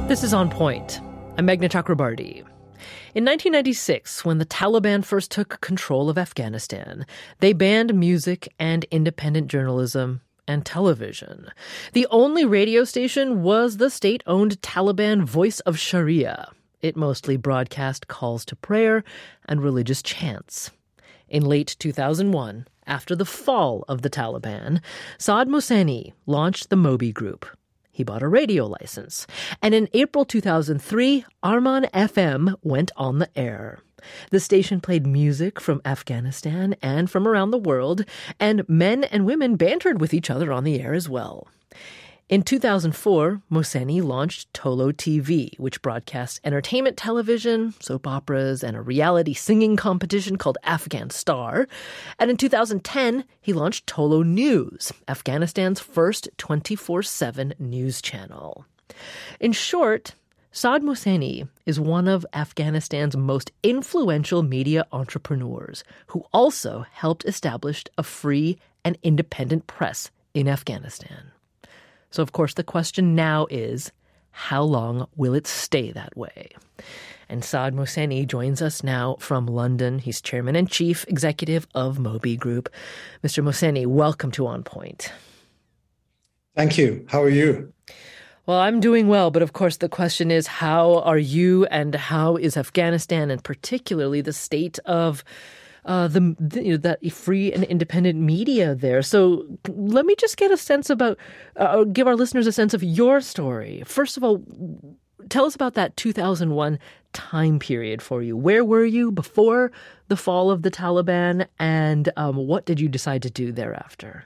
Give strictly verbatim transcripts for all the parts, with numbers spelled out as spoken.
This is On Point. I'm Meghna Chakrabarti. In nineteen ninety-six, when the Taliban first took control of Afghanistan, they banned music and independent journalism and television. The only radio station was the state-owned Taliban Voice of Sharia. It mostly broadcast calls to prayer and religious chants. In late two thousand one, after the fall of the Taliban, Saad Mohseni launched the Moby Group. He bought a radio license. And in April two thousand three, Arman F M went on the air. The station played music from Afghanistan and from around the world, and men and women bantered with each other on the air as well. In two thousand four, Mohseni launched Tolo T V, which broadcasts entertainment television, soap operas, and a reality singing competition called Afghan Star. And in two thousand ten, he launched Tolo News, Afghanistan's first twenty-four seven news channel. In short, Saad Mohseni is one of Afghanistan's most influential media entrepreneurs who also helped establish a free and independent press in Afghanistan. So, of course, the question now is, how long will it stay that way? And Saad Mohseni joins us now from London. He's chairman and chief executive of Moby Group. Mister Mohseni, welcome to On Point. Thank you. How are you? Well, I'm doing well, but of course the question is, how are you and how is Afghanistan, and particularly the state of Uh, the, the you know, that free and independent media there. So let me just get a sense about, uh, give our listeners a sense of your story. First of all, tell us about that two thousand one time period for you. Where were you before the fall of the Taliban, and um, what did you decide to do thereafter?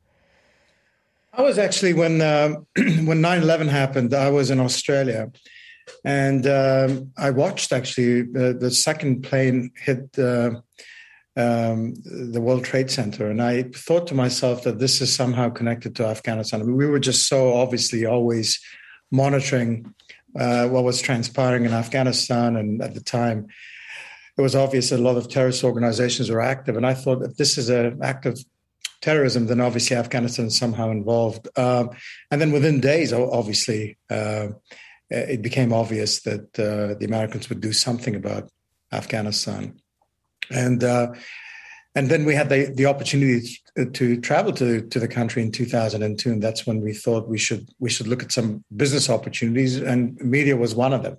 I was actually, when uh, when nine eleven happened, I was in Australia. And um, I watched, actually, uh, the second plane hit uh, um, the World Trade Center. And I thought to myself that this is somehow connected to Afghanistan. I mean, we were just so obviously always monitoring uh, what was transpiring in Afghanistan. And at the time, it was obvious that a lot of terrorist organizations were active. And I thought, if this is an act of terrorism, then obviously Afghanistan is somehow involved. Um, and then within days, obviously, uh, it became obvious that uh, the Americans would do something about Afghanistan. And uh, and then we had the, the opportunity to, to travel to, to the country in two thousand two, and that's when we thought we should we should look at some business opportunities, and media was one of them.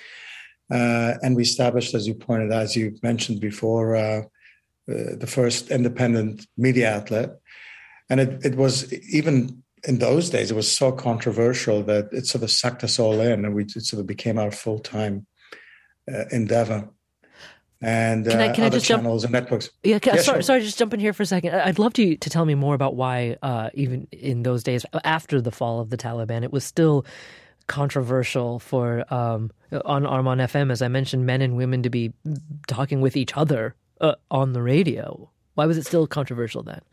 Uh, and we established, as you pointed out, as you mentioned before, uh, uh, the first independent media outlet. And it, it was even... in those days, it was so controversial that it sort of sucked us all in, and we it sort of became our full-time uh, endeavor. And can I, can uh, I other just channels jump? and networks. Yeah, can, yeah sorry, sure. sorry, just jump in here for a second. I'd love you to tell me more about why, uh, even in those days, after the fall of the Taliban, it was still controversial for um, on Arman F M, as I mentioned, men and women to be talking with each other uh, on the radio. Why was it still controversial then?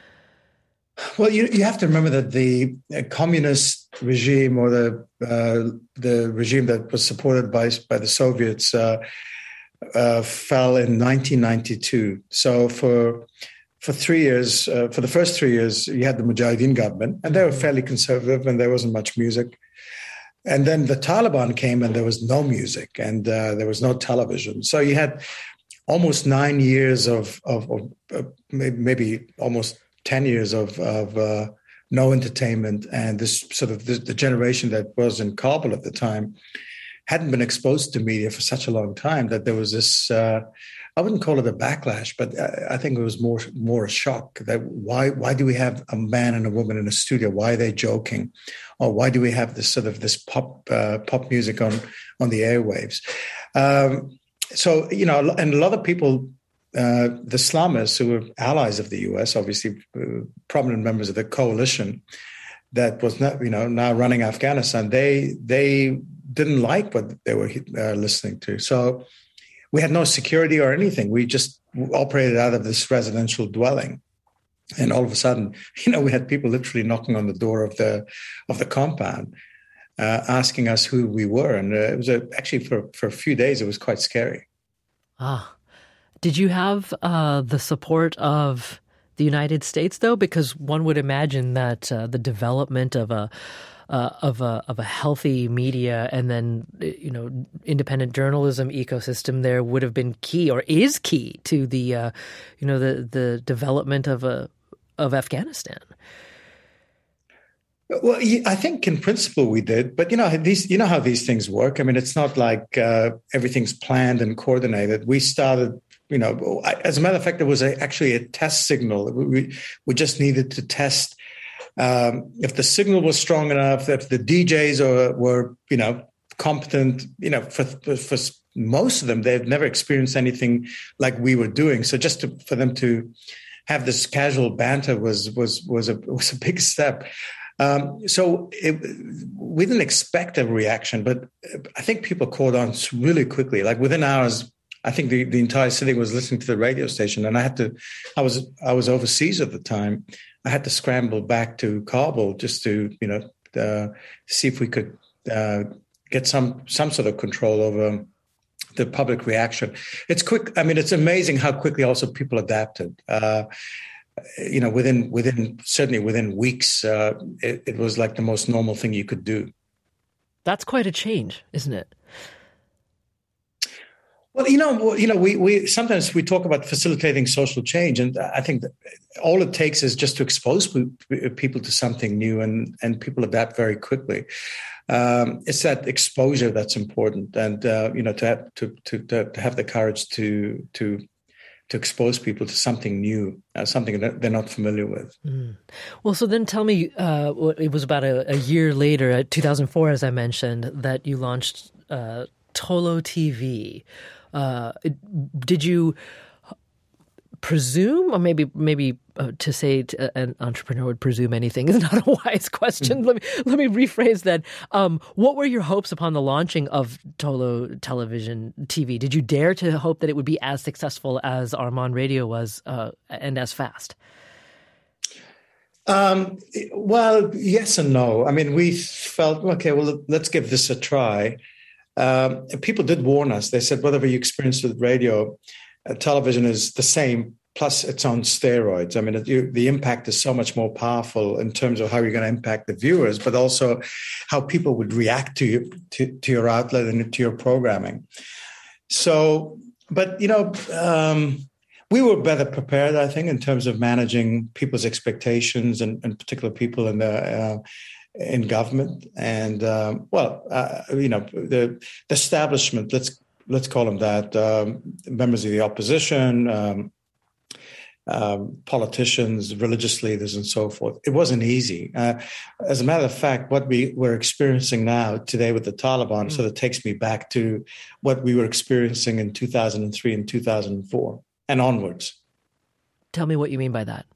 Well, you you have to remember that the communist regime, or the uh, the regime that was supported by by the Soviets, uh, uh, fell in nineteen ninety-two. So for for three years, uh, for the first three years, you had the Mujahideen government, and they were fairly conservative, and there wasn't much music. And then the Taliban came, and there was no music, and uh, there was no television. So you had almost nine years of of, of uh, maybe almost ten years of, of uh, no entertainment, and this sort of the, the generation that was in Kabul at the time hadn't been exposed to media for such a long time that there was this, uh, I wouldn't call it a backlash, but I think it was more more a shock that why why do we have a man and a woman in a studio? Why are they joking? Or why do we have this sort of this pop uh, pop music on, on the airwaves? Um, so, you know, and a lot of people, Uh, the Islamists, who were allies of the U S, obviously uh, prominent members of the coalition that was not, you know, now running Afghanistan, they they didn't like what they were uh, listening to. So we had no security or anything. We just operated out of this residential dwelling, and all of a sudden, you know, we had people literally knocking on the door of the of the compound, uh, asking us who we were, and uh, it was a, actually for for a few days it was quite scary. Ah. Did you have uh, the support of the United States, though? Because one would imagine that uh, the development of a uh, of a of a healthy media and then you know independent journalism ecosystem there would have been key or is key to the uh, you know the the development of a of Afghanistan. Well, I think in principle we did, but you know these, you know how these things work. I mean, it's not like uh, everything's planned and coordinated. We started, you know, as a matter of fact, there was a, actually a test signal. We we just needed to test um, if the signal was strong enough, if the D Js are, were, you know, competent. You know, for for most of them, they've never experienced anything like we were doing. So just to, for them to have this casual banter was was was a was a big step. Um, so it, we didn't expect a reaction, but I think people caught on really quickly. Like within hours, I think the, the entire city was listening to the radio station, and I had to. I was I was overseas at the time. I had to scramble back to Kabul just to you know uh, see if we could uh, get some some sort of control over the public reaction. It's quick. I mean, it's amazing how quickly also people adapted. Uh, You know, within within certainly within weeks, uh, it, it was like the most normal thing you could do. That's quite a change, isn't it? Well, you know, you know, we we sometimes we talk about facilitating social change, and I think that all it takes is just to expose people to something new, and and people adapt very quickly. Um, it's that exposure that's important, and uh, you know, to have to to to have the courage to to. to expose people to something new, uh, something that they're not familiar with. Mm. Well, so then tell me, uh, it was about a, a year later, uh, two thousand four, as I mentioned, that you launched uh, Tolo T V. Uh, did you presume, or maybe maybe uh, to say to an entrepreneur would presume anything is not a wise question. Mm. Let me let me rephrase that. Um, what were your hopes upon the launching of Tolo Television T V? Did you dare to hope that it would be as successful as Arman Radio was, uh, and as fast? Um, well, yes and no. I mean, we felt, okay, well, let's give this a try. Um, people did warn us. They said, whatever you experience with radio, Uh, television is the same, plus it's on steroids. I mean, it, you, the impact is so much more powerful in terms of how you're going to impact the viewers, but also how people would react to you, to, to your outlet and to your programming. So, but, you know, um, we were better prepared, I think, in terms of managing people's expectations and, and particular people in the uh, in government. And, um, well, uh, you know, the, the establishment, let's Let's call them that, um, members of the opposition, um, um, politicians, religious leaders, and so forth. It wasn't easy. Uh, as a matter of fact, what we we're experiencing now today with the Taliban mm. sort of takes me back to what we were experiencing in two thousand three and two thousand four and onwards. Tell me what you mean by that.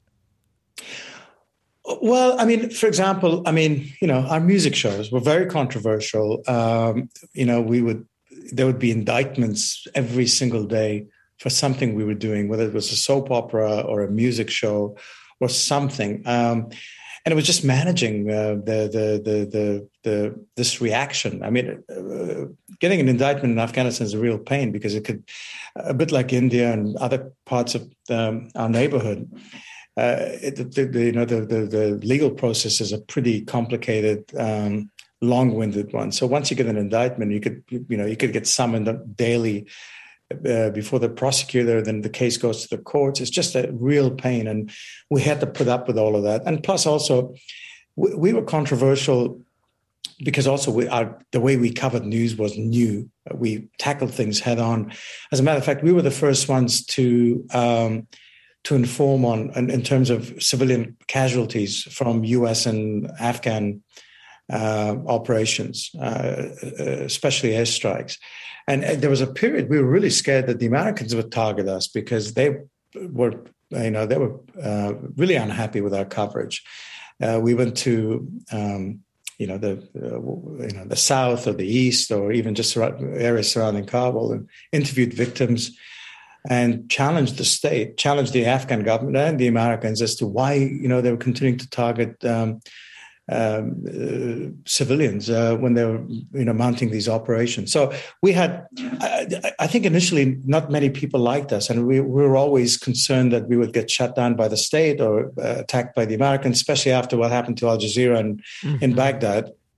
Well, I mean, for example, I mean, you know, our music shows were very controversial. Um, you know, we would there would be indictments every single day for something we were doing, whether it was a soap opera or a music show or something. Um, and it was just managing uh, the, the, the, the, the, this reaction. I mean, uh, getting an indictment in Afghanistan is a real pain because it could, a bit like India and other parts of um, our neighborhood, uh, it, the, the, you know, the, the, the legal process is a pretty complicated um long-winded one. So once you get an indictment, you could, you know, you could get summoned daily uh, before the prosecutor. Then the case goes to the courts. It's just a real pain, and we had to put up with all of that. And plus, also, we, we were controversial because also we, our, the way we covered news was new. We tackled things head on. As a matter of fact, we were the first ones to um, to inform on in, in terms of civilian casualties from U S and Afghan Uh, operations, uh, especially airstrikes. And, and there was a period we were really scared that the Americans would target us because they were, you know, they were uh, really unhappy with our coverage. Uh, we went to, um, you know, the uh, you know the south or the east or even just areas surrounding Kabul and interviewed victims and challenged the state, challenged the Afghan government and the Americans as to why, you know, they were continuing to target Um, Um, uh, civilians uh, when they were, you know, mounting these operations. So we had, I, I think initially not many people liked us, and we, we were always concerned that we would get shut down by the state or uh, attacked by the Americans, especially after what happened to Al Jazeera in, mm-hmm. in Baghdad.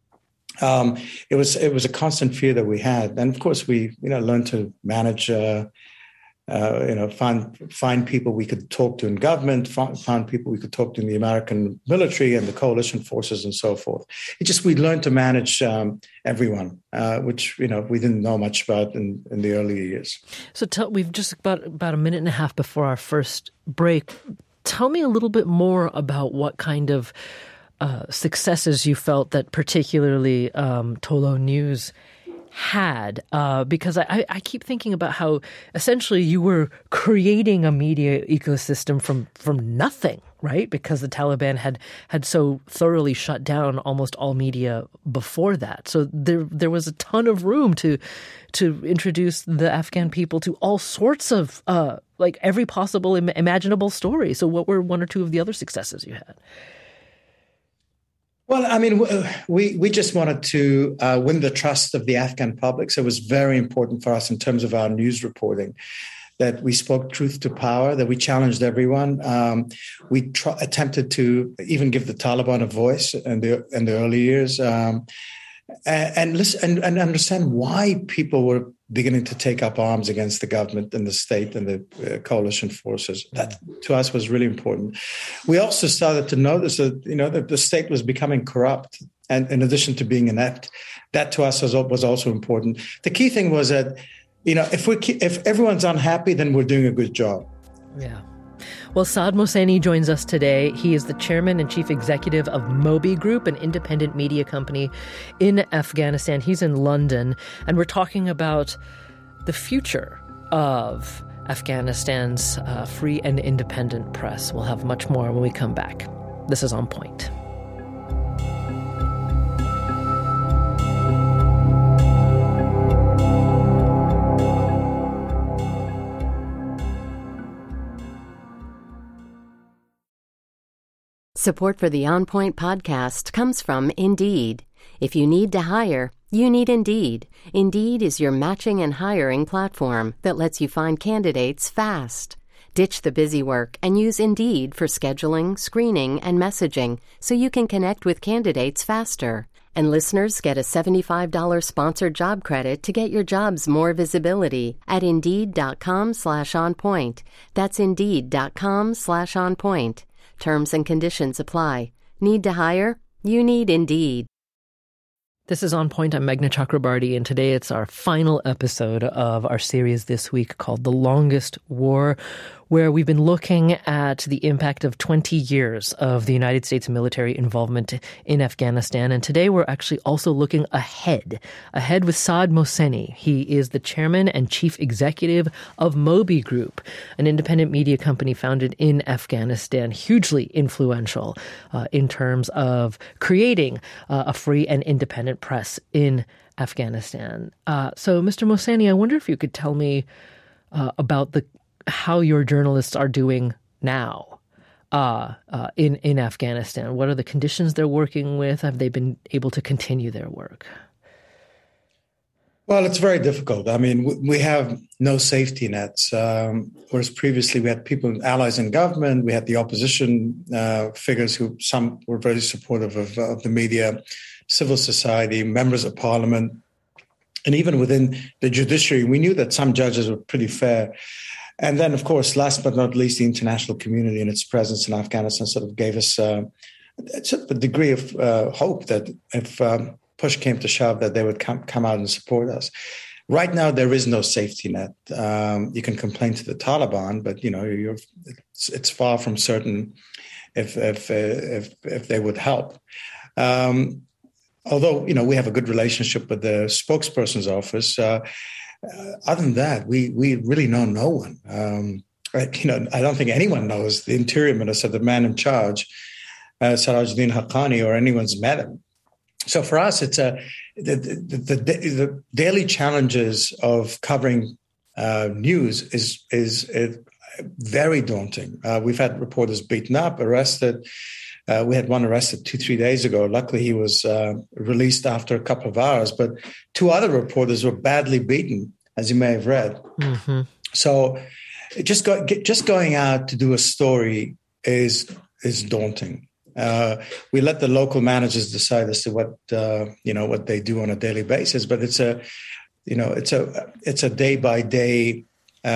um, it was it was a constant fear that we had. And of course, we you know learned to manage. Uh, Uh, you know, find find people we could talk to in government, find, find people we could talk to in the American military and the coalition forces and so forth. It just we learned to manage um, everyone, uh, which you know we didn't know much about in, in the early years. So tell, we've just about about a minute and a half before our first break. Tell me a little bit more about what kind of uh, successes you felt that particularly um, Tolo News had, uh, because I, I keep thinking about how essentially you were creating a media ecosystem from, from nothing, right? Because the Taliban had, had so thoroughly shut down almost all media before that. So there there was a ton of room to to introduce the Afghan people to all sorts of, uh, like every possible im- imaginable story. So what were one or two of the other successes you had? Well, I mean, we we just wanted to uh, win the trust of the Afghan public. So it was very important for us in terms of our news reporting that we spoke truth to power, that we challenged everyone. Um, we tr- attempted to even give the Taliban a voice in the in the early years, um, and, and listen and, and understand why people were beginning to take up arms against the government and the state and the uh, coalition forces. That to us was really important. We also started to notice that, you know, that the state was becoming corrupt. And in addition to being inept, that to us was, was also important. The key thing was that, you know, if we if everyone's unhappy, then we're doing a good job. Yeah. Well, Saad Mohseni joins us today. He is the chairman and chief executive of Moby Group, an independent media company in Afghanistan. He's in London, and we're talking about the future of Afghanistan's uh, free and independent press. We'll have much more when we come back. This is On Point. Support for the On Point podcast comes from Indeed. If you need to hire, you need Indeed. Indeed is your matching and hiring platform that lets you find candidates fast. Ditch the busy work and use Indeed for scheduling, screening, and messaging so you can connect with candidates faster. And listeners get a seventy-five dollars sponsored job credit to get your jobs more visibility at Indeed.com slash on point. That's Indeed.com slash on point. Terms and conditions apply. Need to hire? You need Indeed. This is On Point. I'm Meghna Chakrabarty, and today it's our final episode of our series this week called The Longest War, where we've been looking at the impact of twenty years of the United States military involvement in Afghanistan. And today we're actually also looking ahead, ahead with Saad Mohseni. He is the chairman and chief executive of Moby Group, an independent media company founded in Afghanistan, hugely influential uh, in terms of creating uh, a free and independent press in Afghanistan. Uh, so, Mister Mohseni, I wonder if you could tell me uh, about the how your journalists are doing now uh, uh, in, in Afghanistan. What are the conditions they're working with? Have they been able to continue their work? Well, it's very difficult. I mean, we have no safety nets, um, whereas previously we had people, allies in government, we had the opposition uh, figures who some were very supportive of, of the media, civil society, members of parliament, and even within the judiciary, we knew that some judges were pretty fair. And then, of course, last but not least, the international community and its presence in Afghanistan sort of gave us uh, a degree of uh, hope that if um, push came to shove, that they would come, come out and support us. Right now, there is no safety net. Um, you can complain to the Taliban, but you know you're, it's, it's far from certain if if if, if they would help. Um, although you know we have a good relationship with the spokesperson's office. Uh, Uh, other than that, we we really know no one. Um, right? You know, I don't think anyone knows the Interior Minister, the man in charge, uh, Sirajuddin Haqqani, or anyone's met him. So for us, it's a the the, the, the daily challenges of covering uh, news is is, is very daunting. Uh, we've had reporters beaten up, arrested. Uh, we had one arrested two, three days ago. Luckily, he was uh, released after a couple of hours. But two other reporters were badly beaten, as you may have read. Mm-hmm. So just go, just going out to do a story is is daunting. Uh, we let the local managers decide as to what uh, you know what they do on a daily basis, but it's a you know it's a it's a day by day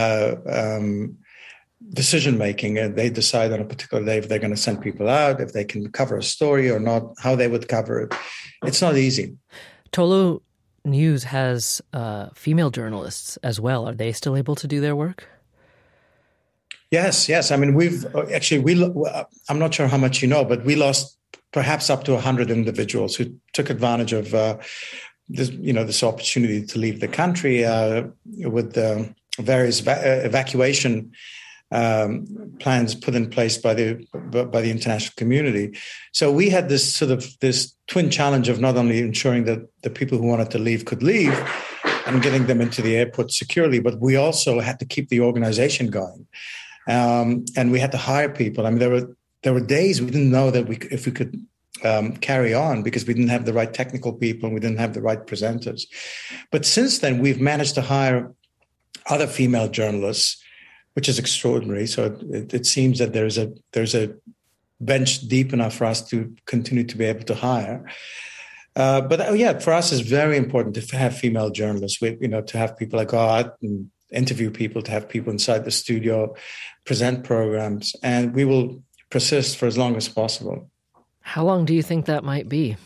decision making, and they decide on a particular day if they're going to send people out, if they can cover a story or not, how they would cover it. It's not easy. Tolo News has uh, female journalists as well. Are they still able to do their work? Yes, yes. I mean, we've actually, we. I'm not sure how much you know, but we lost perhaps up to one hundred individuals who took advantage of uh, this, you know, this opportunity to leave the country uh, with the various va- evacuation um, plans put in place by the by the international community. So we had this sort of this twin challenge of not only ensuring that the people who wanted to leave could leave and getting them into the airport securely, but we also had to keep the organization going. Um, and we had to hire people. I mean, there were there were days we didn't know that we if we could um, carry on because we didn't have the right technical people and we didn't have the right presenters. But since then, we've managed to hire other female journalists, which is extraordinary. So it, it seems that there's a there's a bench deep enough for us to continue to be able to hire. Uh, but oh, yeah, for us, it's very important to have female journalists. We, you know, to have people like go out and interview people, to have people inside the studio, present programs, and we will persist for as long as possible. How long do you think that might be?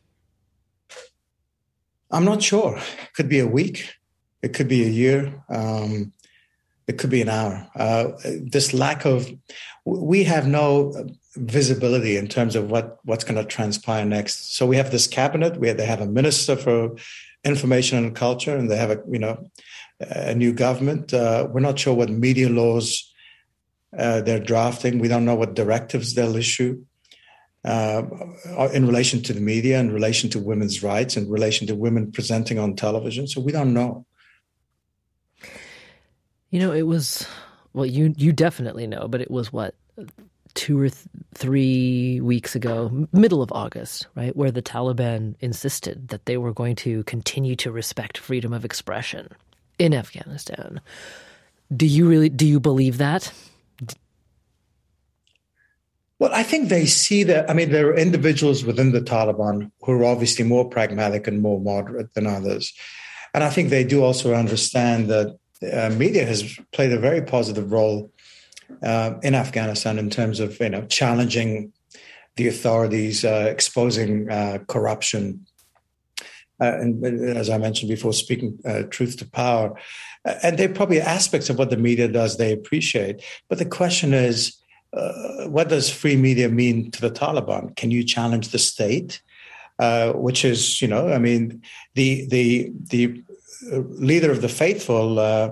I'm not sure. It could be a week. It could be a year. Um, it could be an hour. Uh, this lack of, we have no visibility in terms of what, what's going to transpire next. So we have this cabinet. We have, they have a minister for information and culture, and they have a, you know, a new government. Uh, we're not sure what media laws uh, they're drafting. We don't know what directives they'll issue uh, in relation to the media, in relation to women's rights, in relation to women presenting on television. So we don't know. You know, it was, well, you you definitely know, but it was what, two or th- three weeks ago, middle of August, right, where the Taliban insisted that they were going to continue to respect freedom of expression in Afghanistan. Do you really, do you believe that? Well, I think they see that, I mean, there are individuals within the Taliban who are obviously more pragmatic and more moderate than others. And I think they do also understand that uh, media has played a very positive role uh, in Afghanistan in terms of, you know, challenging the authorities, uh, exposing uh, corruption. Uh, and, and as I mentioned before, speaking uh, truth to power. Uh, and there are probably aspects of what the media does they appreciate. But the question is, uh, what does free media mean to the Taliban? Can you challenge the state? Uh, which is, you know, I mean, the the the leader of the faithful, uh,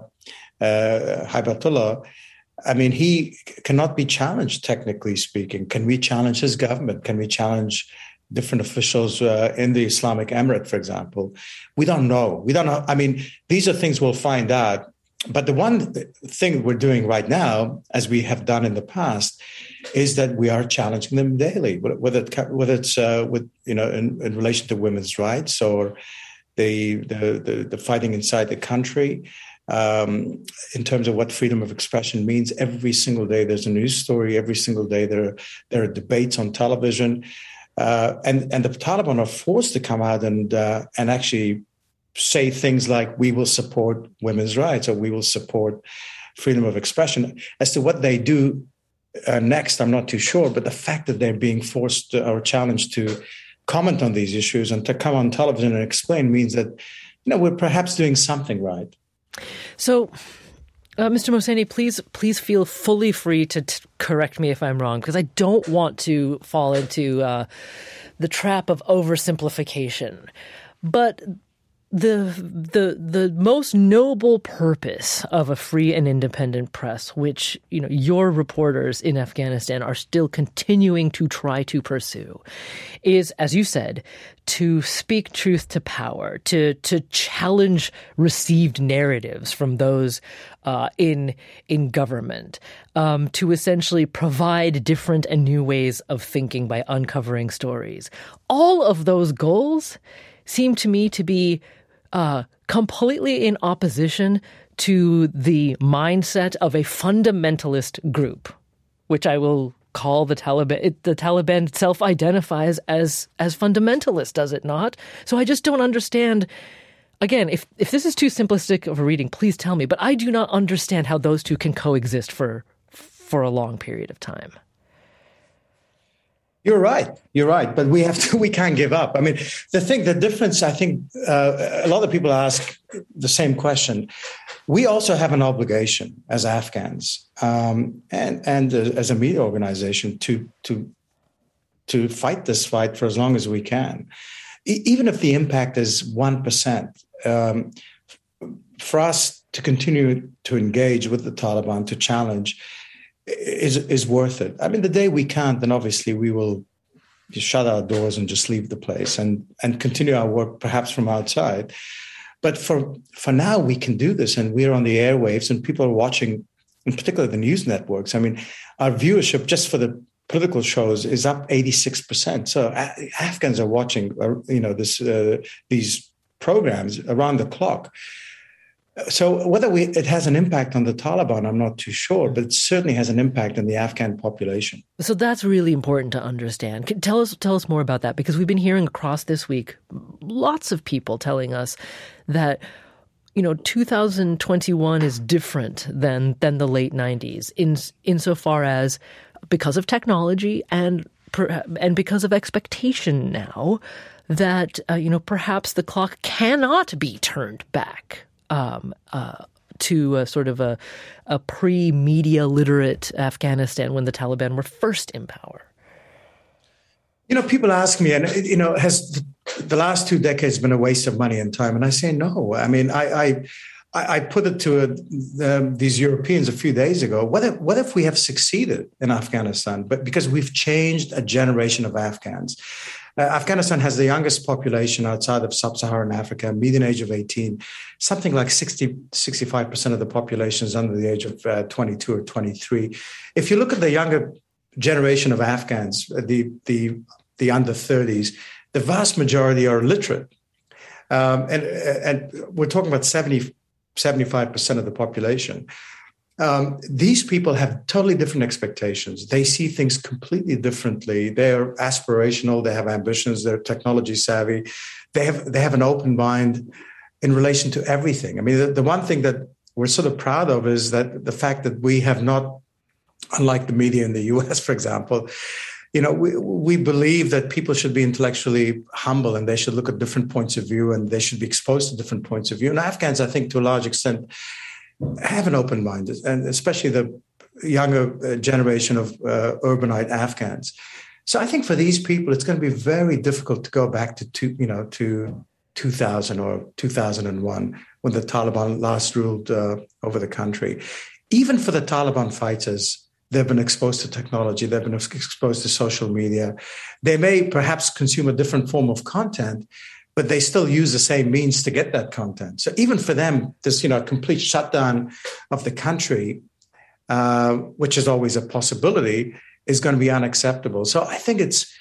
uh, Haibatullah, I mean, he cannot be challenged, technically speaking. Can we challenge his government? Can we challenge different officials uh, in the Islamic Emirate, for example? We don't know. We don't know. I mean, these are things we'll find out. But the one thing we're doing right now, as we have done in the past, is that we are challenging them daily, whether it, whether it's uh, with you know in, in relation to women's rights or the the the, the fighting inside the country. Um, in terms of what freedom of expression means, every single day there's a news story. Every single day there there are debates on television. Uh, and, and the Taliban are forced to come out and uh, and actually say things like, we will support women's rights or we will support freedom of expression. As to what they do uh, next, I'm not too sure. But the fact that they're being forced or challenged to comment on these issues and to come on television and explain means that, you know, we're perhaps doing something right. So, uh, Mister Mohseni, please, please feel fully free to t- correct me if I'm wrong, because I don't want to fall into uh, the trap of oversimplification. But the the the most noble purpose of a free and independent press, which, you know, your reporters in Afghanistan are still continuing to try to pursue, is, as you said, to speak truth to power, to to challenge received narratives from those uh, in in government, um, to essentially provide different and new ways of thinking by uncovering stories. All of those goals seem to me to be uh, completely in opposition to the mindset of a fundamentalist group, which I will call the Taliban. It, the Taliban self-identifies as as fundamentalist, does it not? So I just don't understand. Again, if if this is too simplistic of a reading, please tell me. But I do not understand how those two can coexist for for a long period of time. You're right. You're right. But we have to, we can't give up. I mean, the thing, the difference, I think uh, a lot of people ask the same question. We also have an obligation as Afghans um, and, and uh, as a media organization to, to, to fight this fight for as long as we can. E- even if the impact is one percent, um, for us to continue to engage with the Taliban, to challenge, is is worth it. I mean, the day we can't, then obviously we will just shut our doors and just leave the place and, and continue our work perhaps from outside. But for for now, we can do this, and we're on the airwaves, and people are watching, in particular the news networks. I mean, our viewership just for the political shows is up eighty-six percent. So a- Afghans are watching, uh, you know, this uh, these programs around the clock. So whether we, it has an impact on the Taliban, I'm not too sure, but it certainly has an impact on the Afghan population. So that's really important to understand. Can, tell us, tell us more about that, because we've been hearing across this week lots of people telling us that, you know, two thousand twenty-one is different than than the late nineties in insofar as because of technology and and because of expectation now that uh, you know, perhaps the clock cannot be turned back. Um, uh, to a sort of a, a pre-media literate Afghanistan when the Taliban were first in power? You know, people ask me, and, you know, has the last two decades been a waste of money and time? And I say no. I mean, I I, I put it to a, um, these Europeans a few days ago. What if, what if we have succeeded in Afghanistan, but because we've changed a generation of Afghans? Uh, Afghanistan has the youngest population outside of sub-Saharan Africa, median age of eighteen. Something like sixty, sixty-five percent of the population is under the age of uh, twenty-two or twenty-three. If you look at the younger generation of Afghans, the the the under thirties, the vast majority are literate. Um, and, and we're talking about seventy, seventy-five percent of the population. Um, these people have totally different expectations. They see things completely differently. They're aspirational. They have ambitions. They're technology savvy. They have they have an open mind in relation to everything. I mean, the, the one thing that we're sort of proud of is that the fact that we have not, unlike the media in the U S, for example, you know, we, we believe that people should be intellectually humble and they should look at different points of view and they should be exposed to different points of view. And Afghans, I think, to a large extent, have an open mind, and especially the younger generation of uh, urbanite Afghans. So I think for these people, it's going to be very difficult to go back to, two, you know, to two thousand or two thousand one when the Taliban last ruled uh, over the country. Even for the Taliban fighters, they've been exposed to technology. They've been exposed to social media. They may perhaps consume a different form of content, but they still use the same means to get that content. So even for them, this, you know, complete shutdown of the country, uh, which is always a possibility, is going to be unacceptable. So I think it's,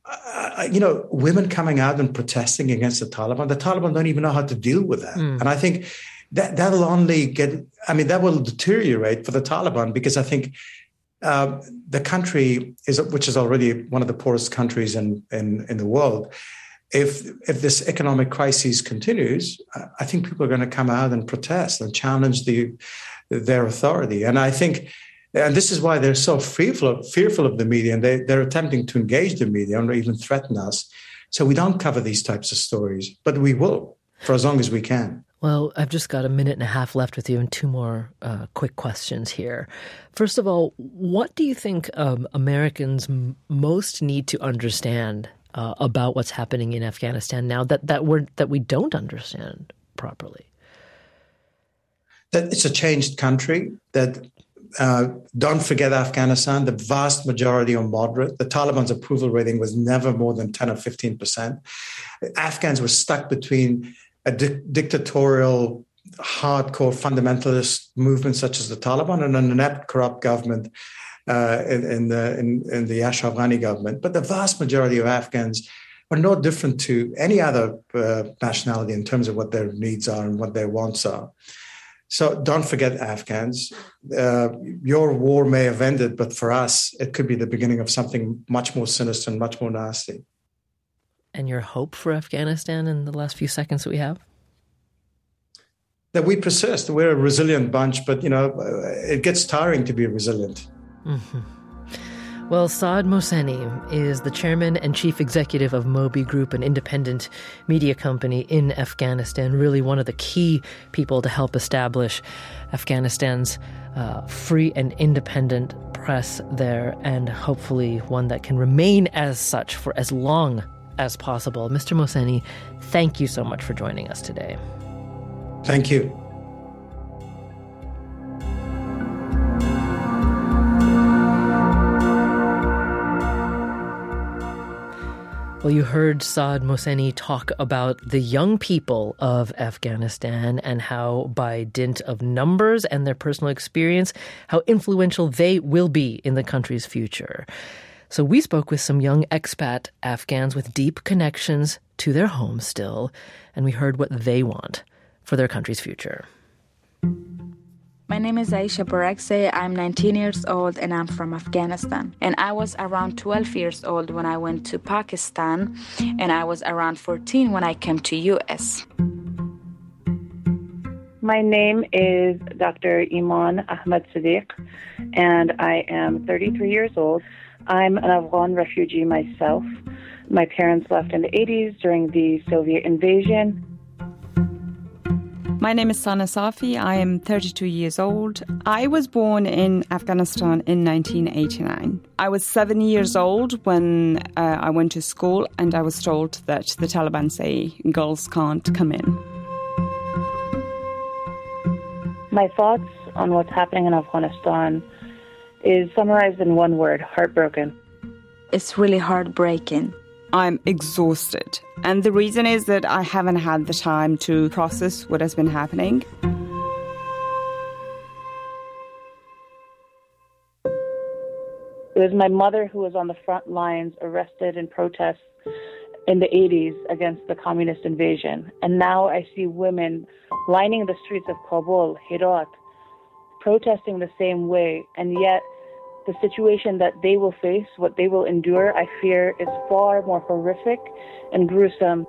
uh, you know, women coming out and protesting against the Taliban. The Taliban don't even know how to deal with that. Mm. And I think that that'll only get, I mean, that will deteriorate for the Taliban, because I think uh, the country, is, which is already one of the poorest countries in, in, in the world, If if this economic crisis continues, I think people are going to come out and protest and challenge the their authority. And I think, and this is why they're so fearful of, fearful of the media, and they, they're attempting to engage the media or even threaten us. So we don't cover these types of stories, but we will for as long as we can. Well, I've just got a minute and a half left with you and two more uh, quick questions here. First of all, what do you think um, Americans m- most need to understand Uh, about what's happening in Afghanistan now that that we're that we don't understand properly? That it's a changed country. That uh, don't forget Afghanistan. The vast majority are moderate. The Taliban's approval rating was never more than ten or fifteen percent. Afghans were stuck between a di- dictatorial, hardcore fundamentalist movement such as the Taliban and an inept, corrupt government. Uh, in, in the in, in the Ashraf Ghani government, but the vast majority of Afghans are no different to any other uh, nationality in terms of what their needs are and what their wants are. So don't forget, Afghans, uh, your war may have ended, but for us, it could be the beginning of something much more sinister and much more nasty. And your hope for Afghanistan in the last few seconds that we have? That we persist. We're a resilient bunch, but, you know, it gets tiring to be resilient. Mm-hmm. Well, Saad Mohseni is the chairman and chief executive of Moby Group, an independent media company in Afghanistan, really one of the key people to help establish Afghanistan's uh, free and independent press there, and hopefully one that can remain as such for as long as possible. Mister Mohseni, thank you so much for joining us today. Thank you. Well, you heard Saad Mohseni talk about the young people of Afghanistan and how, by dint of numbers and their personal experience, how influential they will be in the country's future. So we spoke with some young expat Afghans with deep connections to their home still, and we heard what they want for their country's future. My name is Aisha Barakzeh. I'm nineteen years old and I'm from Afghanistan. And I was around twelve years old when I went to Pakistan, and I was around fourteen when I came to U S. My name is Doctor Iman Ahmed Sadiq, and I am thirty-three years old. I'm an Afghan refugee myself. My parents left in the eighties during the Soviet invasion. My name is Sana Safi. I am thirty-two years old. I was born in Afghanistan in nineteen eighty-nine. I was seven years old when uh, I went to school, and I was told that the Taliban say girls can't come in. My thoughts on what's happening in Afghanistan is summarized in one word: heartbroken. It's really heartbreaking. I'm exhausted. And the reason is that I haven't had the time to process what has been happening. It was my mother who was on the front lines, arrested in protests in the eighties against the communist invasion. And now I see women lining the streets of Kabul, Herat, protesting the same way, and yet the situation that they will face, what they will endure, I fear is far more horrific and gruesome.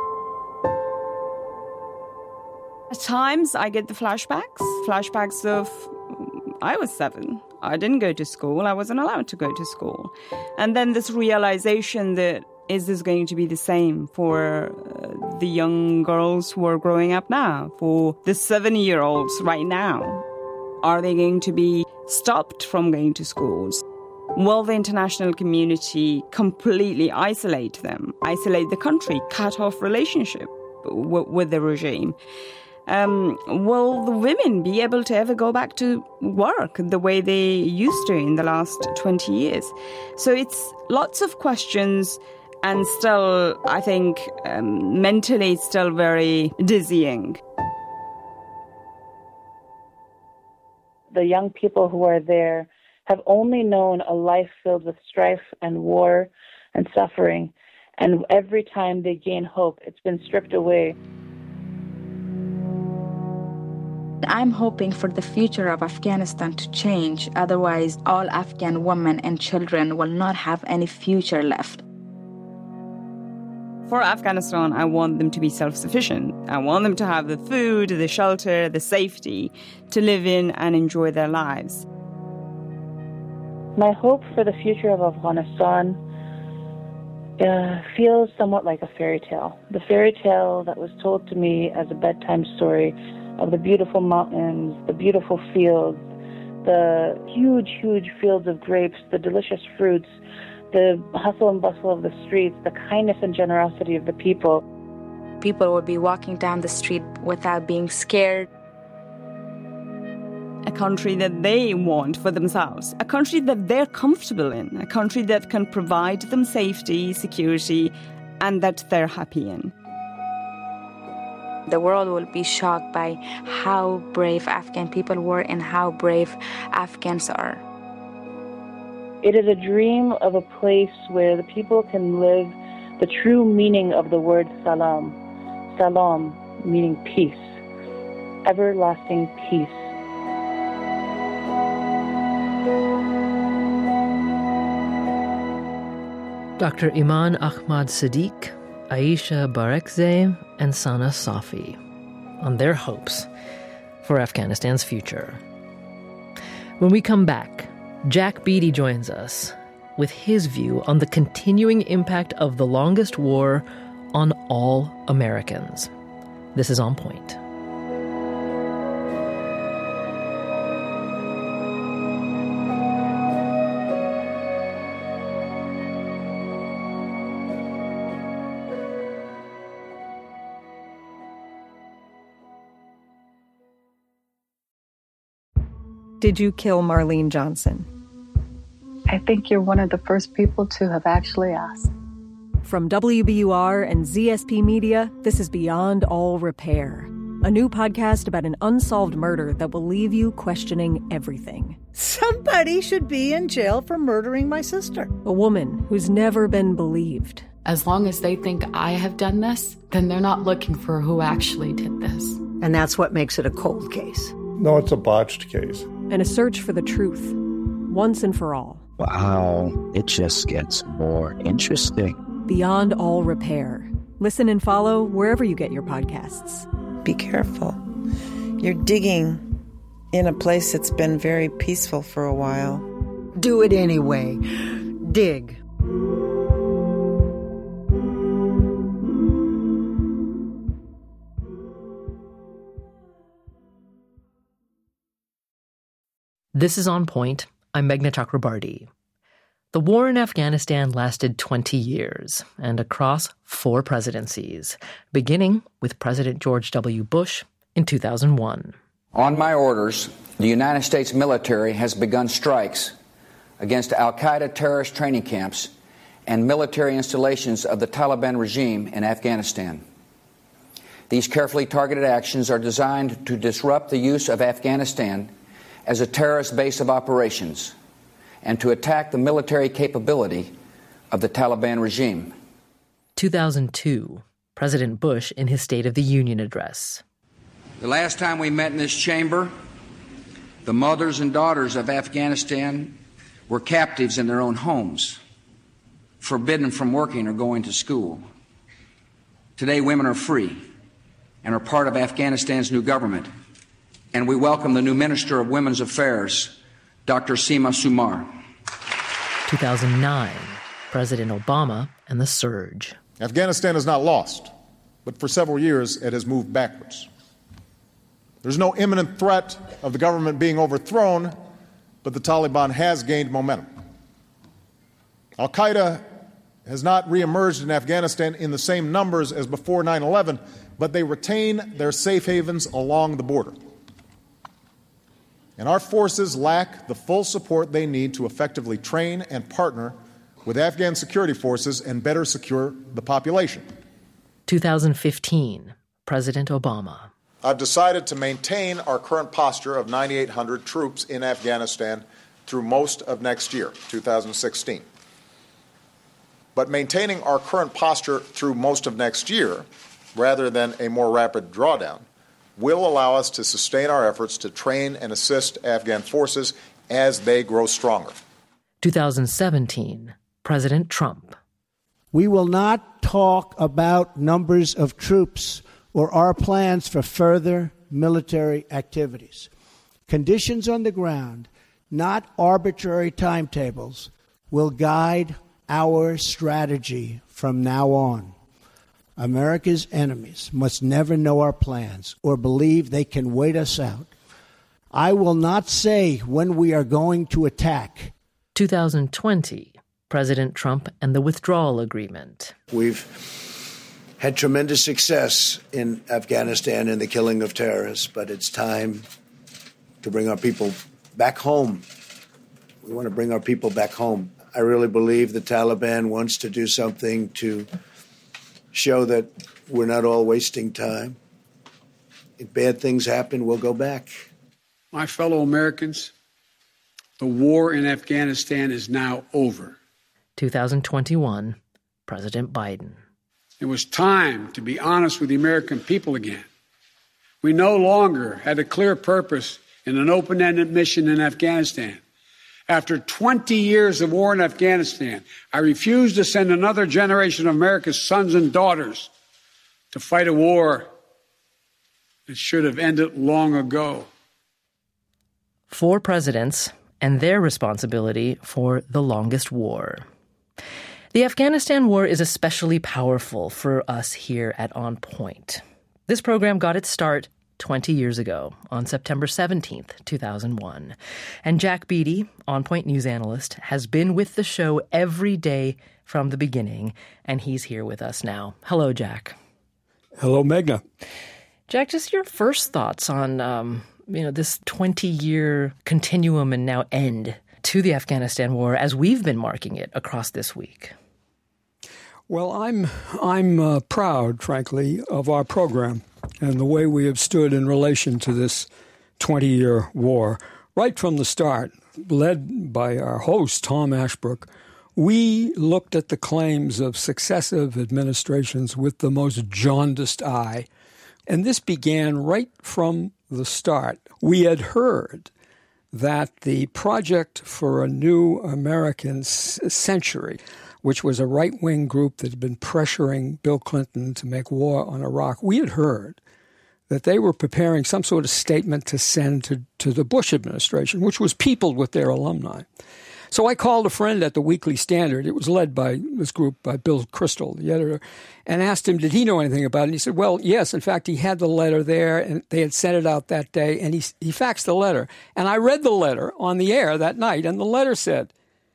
At times I get the flashbacks, flashbacks of I was seven. I didn't go to school. I wasn't allowed to go to school. And then this realization that is this going to be the same for uh, the young girls who are growing up now, for the seven-year-olds right now? Are they going to be stopped from going to schools? Will the international community completely isolate them, isolate the country, cut off relationship w- with the regime? Um, will the women be able to ever go back to work the way they used to in the last twenty years? So it's lots of questions, and still, I think, um, mentally it's still very dizzying. The young people who are there have only known a life filled with strife and war and suffering. And every time they gain hope, it's been stripped away. I'm hoping for the future of Afghanistan to change. Otherwise, all Afghan women and children will not have any future left. For Afghanistan, I want them to be self-sufficient. I want them to have the food, the shelter, the safety to live in and enjoy their lives. My hope for the future of Afghanistan uh, feels somewhat like a fairy tale. The fairy tale that was told to me as a bedtime story of the beautiful mountains, the beautiful fields, the huge, huge fields of grapes, the delicious fruits, the hustle and bustle of the streets, the kindness and generosity of the people. People will be walking down the street without being scared. A country that they want for themselves, a country that they're comfortable in, a country that can provide them safety, security, and that they're happy in. The world will be shocked by how brave Afghan people were and how brave Afghans are. It is a dream of a place where the people can live the true meaning of the word salam. Salam, meaning peace. everlasting peace. Doctor Iman Ahmad Sadiq, Aisha Barekzai, and Sana Safi on their hopes for Afghanistan's future. When we come back, Jack Beatty joins us with his view on the continuing impact of the longest war on all Americans. This is On Point. Did you kill Marlene Johnson? I think you're one of the first people to have actually asked. From W B U R and Z S P Media, this is Beyond All Repair, a new podcast about an unsolved murder that will leave you questioning everything. Somebody should be in jail for murdering my sister. A woman who's never been believed. As long as they think I have done this, then they're not looking for who actually did this. And that's what makes it a cold case. No, it's a botched case. And a search for the truth, once and for all. Wow, it just gets more interesting. Beyond All Repair. Listen and follow wherever you get your podcasts. Be careful. You're digging in a place that's been very peaceful for a while. Do it anyway. Dig. This is On Point. I'm Meghna Chakrabarti. The war in Afghanistan lasted twenty years and across four presidencies, beginning with President George W. Bush in two thousand one. On my orders, the United States military has begun strikes against al-Qaeda terrorist training camps and military installations of the Taliban regime in Afghanistan. These carefully targeted actions are designed to disrupt the use of Afghanistan as a terrorist base of operations and to attack the military capability of the Taliban regime. two thousand two, President Bush in his State of the Union address. The last time we met in this chamber, the mothers and daughters of Afghanistan were captives in their own homes, forbidden from working or going to school. Today, women are free and are part of Afghanistan's new government. And we welcome the new Minister of Women's Affairs, Doctor Seema Sumar. two thousand nine, President Obama and the surge. Afghanistan is not lost, but for several years it has moved backwards. There's no imminent threat of the government being overthrown, but the Taliban has gained momentum. Al-Qaeda has not reemerged in Afghanistan in the same numbers as before nine eleven, but they retain their safe havens along the border. And our forces lack the full support they need to effectively train and partner with Afghan security forces and better secure the population. two thousand fifteen, President Obama. I've decided to maintain our current posture of nine thousand eight hundred troops in Afghanistan through most of next year, two thousand sixteen. But maintaining our current posture through most of next year, rather than a more rapid drawdown, will allow us to sustain our efforts to train and assist Afghan forces as they grow stronger. two thousand seventeen, President Trump. We will not talk about numbers of troops or our plans for further military activities. Conditions on the ground, not arbitrary timetables, will guide our strategy from now on. America's enemies must never know our plans or believe they can wait us out. I will not say when we are going to attack. two thousand twenty, President Trump and the withdrawal agreement. We've had tremendous success in Afghanistan in the killing of terrorists, but it's time to bring our people back home. We want to bring our people back home. I really believe the Taliban wants to do something to show that we're not all wasting time. If bad things happen, we'll go back. My fellow Americans, the war in Afghanistan is now over. two thousand twenty-one, President Biden. It was time to be honest with the American people again. We no longer had a clear purpose in an open-ended mission in Afghanistan. After twenty years of war in Afghanistan, I refuse to send another generation of America's sons and daughters to fight a war that should have ended long ago. Four presidents and their responsibility for the longest war. The Afghanistan war is especially powerful for us here at On Point. This program got its start twenty years ago on September seventeenth, two thousand one. And Jack Beatty, On Point news analyst, has been with the show every day from the beginning, and he's here with us now. Hello, Jack. Hello, Meghna. Jack, just your first thoughts on um, you know, this twenty-year continuum and now end to the Afghanistan war as we've been marking it across this week. Well, I'm I'm uh, proud, frankly, of our program and the way we have stood in relation to this twenty-year war. Right from the start, led by our host, Tom Ashbrook, we looked at the claims of successive administrations with the most jaundiced eye. And this began right from the start. We had heard that the Project for a New American Century, which was a right-wing group that had been pressuring Bill Clinton to make war on Iraq, we had heard that they were preparing some sort of statement to send to, to the Bush administration, which was peopled with their alumni. So I called a friend at the Weekly Standard. It was led by this group, by Bill Kristol, the editor, and asked him, did he know anything about it? And he said, well, yes. In fact, he had the letter there, and they had sent it out that day, and he, he faxed the letter. And I read the letter on the air that night, and the letter said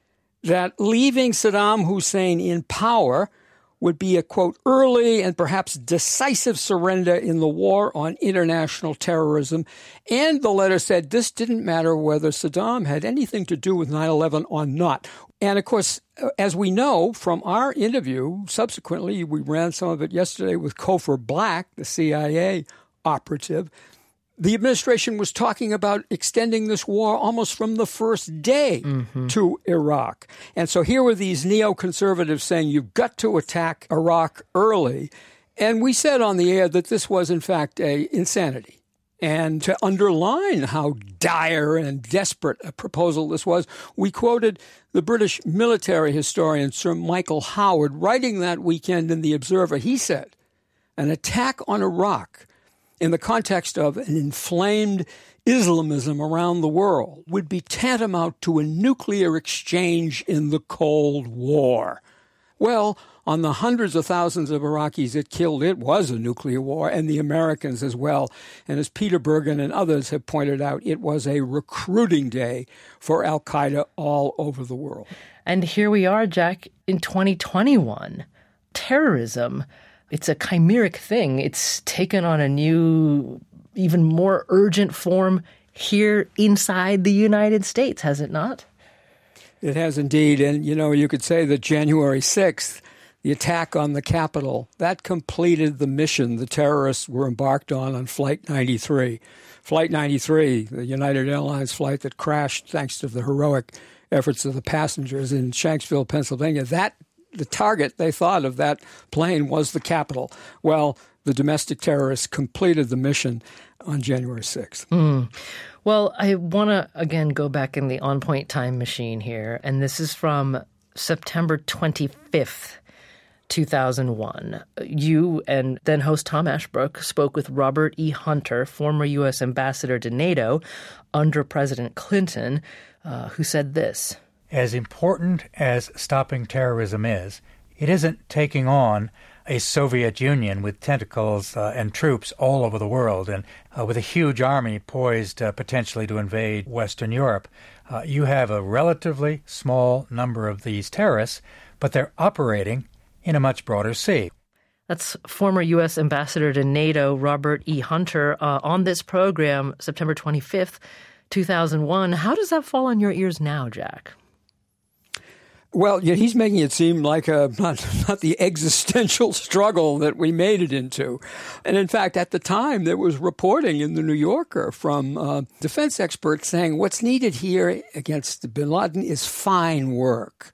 that leaving Saddam Hussein in power would be a, quote, early and perhaps decisive surrender in the war on international terrorism. And the letter said this didn't matter whether Saddam had anything to do with nine eleven or not. And, of course, as we know from our interview, subsequently, we ran some of it yesterday with Cofer Black, the C I A operative, the administration was talking about extending this war almost from the first day mm-hmm. to Iraq. And so here were these neoconservatives saying you've got to attack Iraq early. And we said on the air that this was, in fact, a insanity. And to underline how dire and desperate a proposal this was, we quoted the British military historian Sir Michael Howard writing that weekend in The Observer. He said, an attack on Iraq in the context of an inflamed Islamism around the world would be tantamount to a nuclear exchange in the Cold War. Well, on the hundreds of thousands of Iraqis it killed, it was a nuclear war, and the Americans as well. And as Peter Bergen and others have pointed out, it was a recruiting day for al-Qaeda all over the world. And here we are, Jack, in twenty twenty-one. Terrorism, it's a chimeric thing. It's taken on a new, even more urgent form here inside the United States, has it not? It has indeed. And, you know, you could say that January sixth, the attack on the Capitol, that completed the mission the terrorists were embarked on on Flight ninety-three. Flight ninety-three, the United Airlines flight that crashed thanks to the heroic efforts of the passengers in Shanksville, Pennsylvania, that the target, they thought, of that plane was the Capitol. Well, the domestic terrorists completed the mission on January sixth. Mm. Well, I want to, again, go back in the On Point time machine here, and this is from September twenty-fifth, two thousand one. You and then host Tom Ashbrook spoke with Robert E. Hunter, former U S ambassador to NATO under President Clinton, uh, who said this. As important as stopping terrorism is, it isn't taking on a Soviet Union with tentacles uh, and troops all over the world and uh, with a huge army poised uh, potentially to invade Western Europe. Uh, you have a relatively small number of these terrorists, but they're operating in a much broader sea. That's former U S ambassador to NATO, Robert E. Hunter, uh, on this program, September twenty-fifth, two thousand one. How does that fall on your ears now, Jack? Well, yeah, he's making it seem like a, not, not the existential struggle that we made it into. And in fact, at the time, there was reporting in the New Yorker from uh, defense experts saying what's needed here against bin Laden is fine work.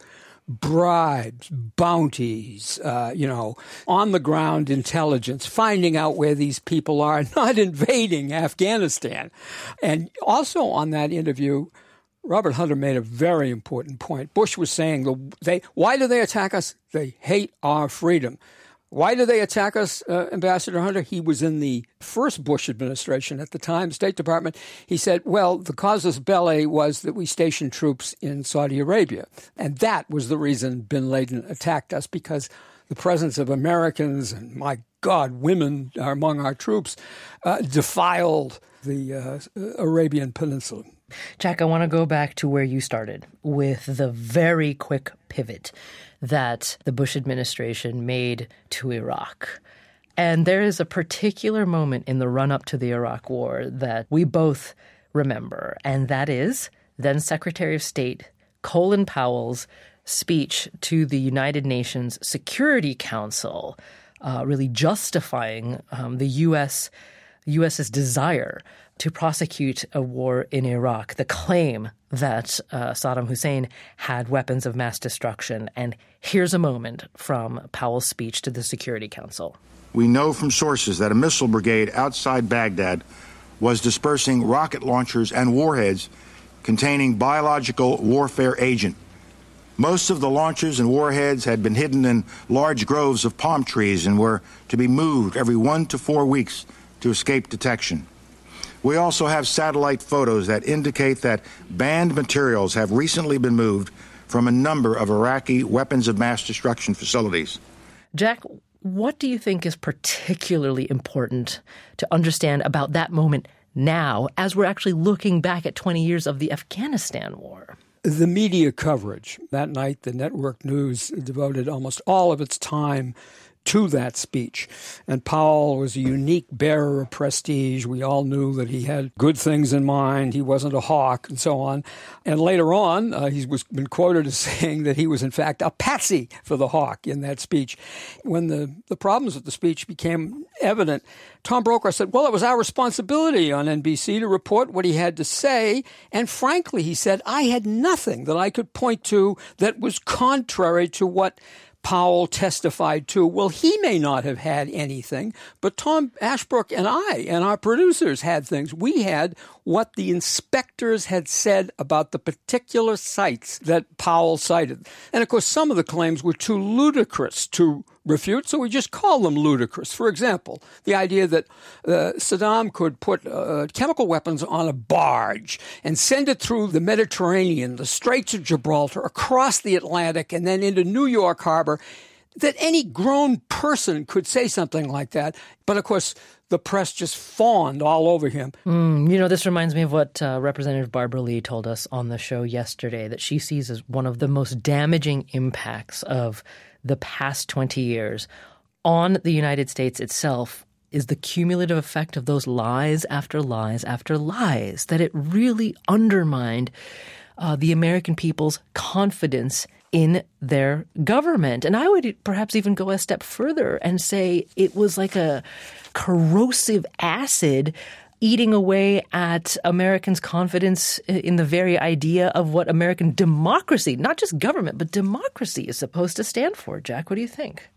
bribes, bounties, uh, you know, on-the-ground intelligence, finding out where these people are, not invading Afghanistan. And also on that interview, Robert Hunter made a very important point. Bush was saying, the, they, why do they attack us? They hate our freedom. Why do they attack us, uh, Ambassador Hunter? He was in the first Bush administration at the time, State Department. He said, well, the casus belli was that we stationed troops in Saudi Arabia. And that was the reason bin Laden attacked us, because the presence of Americans and, my God, women are among our troops uh, defiled the uh, Arabian Peninsula. Jack, I want to go back to where you started with the very quick pivot that the Bush administration made to Iraq. And there is a particular moment in the run-up to the Iraq War that we both remember, and that is then Secretary of State Colin Powell's speech to the United Nations Security Council, uh, really justifying um, the U S U.S.'s desire to prosecute a war in Iraq, the claim that uh, Saddam Hussein had weapons of mass destruction. And here's a moment from Powell's speech to the Security Council. We know from sources that a missile brigade outside Baghdad was dispersing rocket launchers and warheads containing biological warfare agent. Most of the launchers and warheads had been hidden in large groves of palm trees and were to be moved every one to four weeks to escape detection. We also have satellite photos that indicate that banned materials have recently been moved from a number of Iraqi weapons of mass destruction facilities. Jack, what do you think is particularly important to understand about that moment now as we're actually looking back at twenty years of the Afghanistan war? The media coverage. That night, the network news devoted almost all of its time to that speech. And Powell was a unique bearer of prestige. We all knew that he had good things in mind. He wasn't a hawk and so on. And later on, uh, he was been quoted as saying that he was, in fact, a patsy for the hawk in that speech. When the, the problems with the speech became evident, Tom Brokaw said, well, it was our responsibility on N B C to report what he had to say. And frankly, he said, I had nothing that I could point to that was contrary to what Powell testified to. Well, he may not have had anything, but Tom Ashbrook and I and our producers had things. We had what the inspectors had said about the particular sites that Powell cited. And, of course, some of the claims were too ludicrous to refute, so we just call them ludicrous. For example, the idea that uh, Saddam could put uh, chemical weapons on a barge and send it through the Mediterranean, the Straits of Gibraltar, across the Atlantic, and then into New York Harbor, that any grown person could say something like that. But, of course, the press just fawned all over him. Mm, you know, this reminds me of what uh, Representative Barbara Lee told us on the show yesterday, that she sees as one of the most damaging impacts of the past twenty years on the United States itself is the cumulative effect of those lies after lies after lies, that it really undermined uh, the American people's confidence in their government. And I would perhaps even go a step further and say it was like a corrosive acid eating away at Americans' confidence in the very idea of what American democracy, not just government, but democracy is supposed to stand for. Jack, what do you think?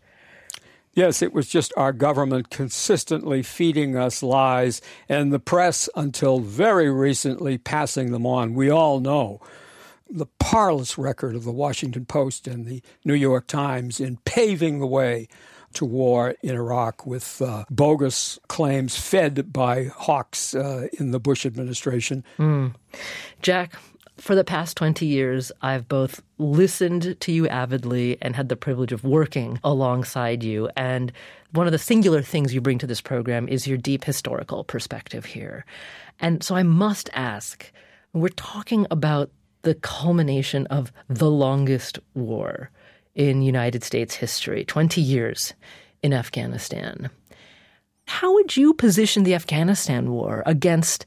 Yes, it was just our government consistently feeding us lies, and the press, until very recently, passing them on. We all know the parlous record of the Washington Post and the New York Times in paving the way to war in Iraq with uh, bogus claims fed by hawks uh, in the Bush administration. Mm. Jack, for the past twenty years, I've both listened to you avidly and had the privilege of working alongside you. And one of the singular things you bring to this program is your deep historical perspective here. And so I must ask, we're talking about the culmination of the longest war in United States history, twenty years in Afghanistan. How would you position the Afghanistan war against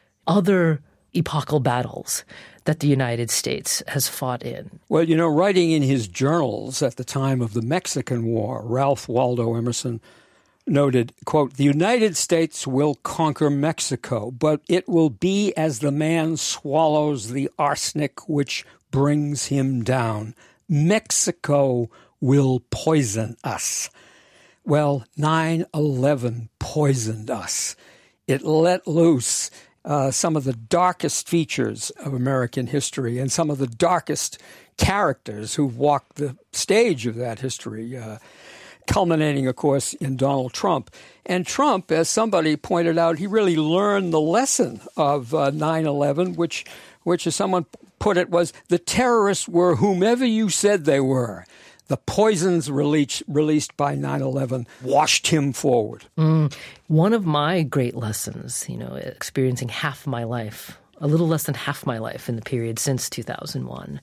other epochal battles that the United States has fought in? Well, you know, writing in his journals at the time of the Mexican War, Ralph Waldo Emerson noted, quote, "The United States will conquer Mexico, but it will be as the man swallows the arsenic which brings him down. Mexico will poison us. Well, nine eleven poisoned us. It let loose uh, some of the darkest features of American history and some of the darkest characters who've walked the stage of that history, uh, culminating, of course, in Donald Trump. And Trump, as somebody pointed out, he really learned the lesson of uh, nine eleven, which, which, as someone put it, was the terrorists were whomever you said they were. The poisons released, released by nine eleven washed him forward. Mm. One of my great lessons, you know, experiencing half my life, a little less than half my life in the period since two thousand one,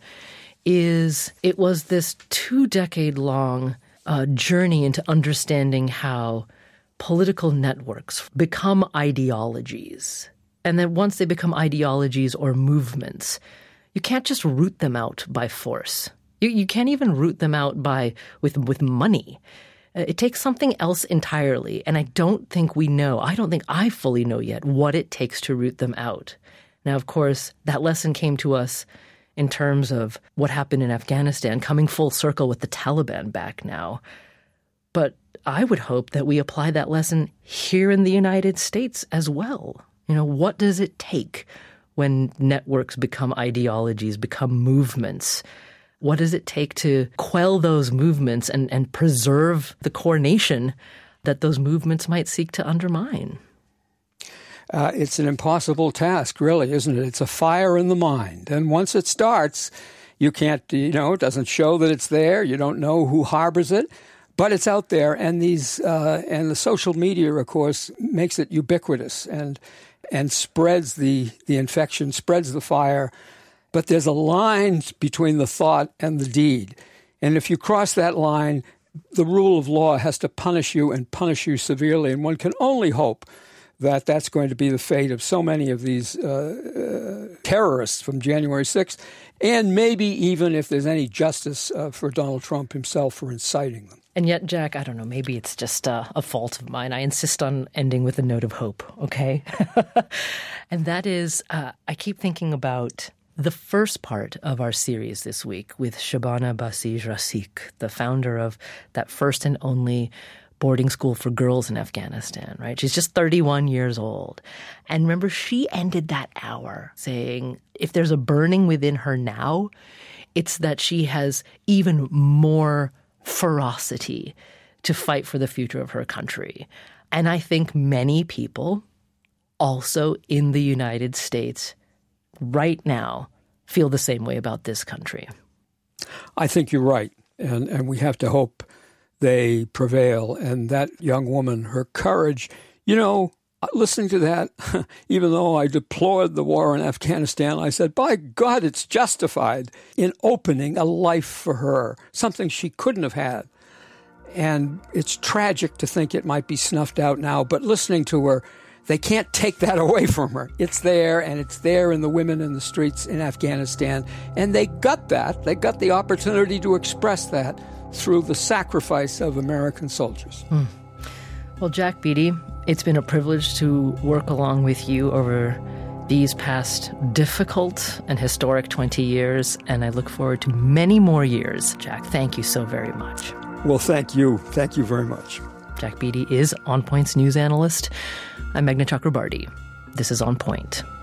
is it was this two-decade-long uh, journey into understanding how political networks become ideologies. And then once they become ideologies or movements, you can't just root them out by force. You, you can't even root them out by with with money. Uh, it takes something else entirely, and I don't think we know, I don't think I fully know yet what it takes to root them out. Now, of course, that lesson came to us in terms of what happened in Afghanistan, coming full circle with the Taliban back now. But I would hope that we apply that lesson here in the United States as well. You know, what does it take when networks become ideologies, become movements? What does it take to quell those movements and, and preserve the core nation that those movements might seek to undermine? Uh, it's an impossible task, really, isn't it? It's a fire in the mind. And once it starts, you can't, you know, it doesn't show that it's there. You don't know who harbors it, but it's out there. And these, uh, and the social media, of course, makes it ubiquitous and and spreads the, the infection, spreads the fire. But there's a line between the thought and the deed. And if you cross that line, the rule of law has to punish you and punish you severely. And one can only hope that that's going to be the fate of so many of these uh, uh, terrorists from January sixth, and maybe even if there's any justice uh, for Donald Trump himself for inciting them. And yet, Jack, I don't know, maybe it's just uh, a fault of mine. I insist on ending with a note of hope, okay? And that is, uh, I keep thinking about the first part of our series this week with Shabana Basij Rasik, the founder of that first and only boarding school for girls in Afghanistan, right? She's just thirty-one years old. And remember, she ended that hour saying, if there's a burning within her now, it's that she has even more ferocity to fight for the future of her country. And I think many people also in the United States right now feel the same way about this country. I think you're right. And, and we have to hope they prevail. And that young woman, her courage, you know, listening to that, even though I deplored the war in Afghanistan, I said, by God, it's justified in opening a life for her, something she couldn't have had. And it's tragic to think it might be snuffed out now, but listening to her, they can't take that away from her. It's there, and it's there in the women in the streets in Afghanistan. And they got that. They got the opportunity to express that through the sacrifice of American soldiers. Hmm. Well, Jack Beatty, it's been a privilege to work along with you over these past difficult and historic twenty years, and I look forward to many more years. Jack, thank you so very much. Well, thank you. Thank you very much. Jack Beatty is On Point's news analyst. I'm Meghna Chakrabarty. This is On Point.